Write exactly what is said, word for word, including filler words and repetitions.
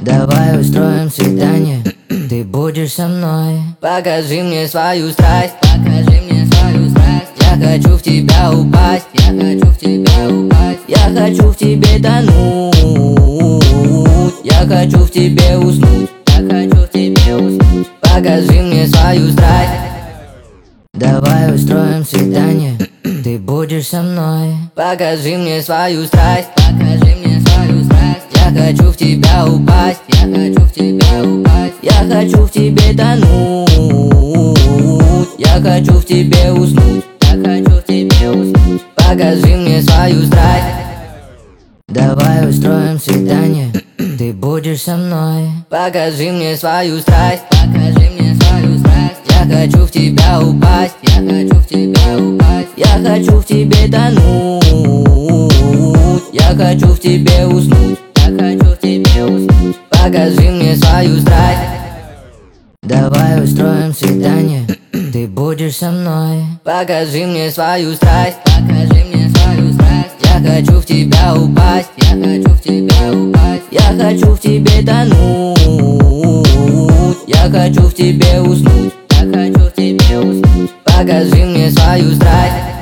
Давай устроим свидание, ты будешь со мной. Покажи мне свою страсть, покажи мне свою страсть. Я хочу в тебя упасть, я хочу в тебя упасть. Я хочу в тебе тонуть, я хочу в тебе уснуть, я хочу в тебе уснуть. Покажи мне свою страсть. Давай устроим свидание, ты будешь со мной. Покажи мне свою страсть, покажи мне свою страсть. Я хочу в тебя упасть, я хочу в тебя упасть. Я хочу в тебе тонуть, я хочу в тебе уснуть, я хочу в тебе уснуть. Покажи мне свою страсть. Давай устроим свидание, ты будешь со мной. Покажи мне свою страсть, покажи мне свою страсть. Я хочу в тебя упасть, я хочу в тебя упасть. Я хочу в тебе тонуть, я хочу в тебе уснуть, я хочу в тебе уснуть. Покажи мне свою страсть. Давай устроим свидание, ты будешь со мной. Покажи мне свою страсть, покажи мне свою страсть. Я хочу в тебя упасть, я хочу в тебя упасть. Я хочу в тебе тонуть, я хочу в тебе уснуть, я хочу в тебе уснуть. Покажи мне свою страсть.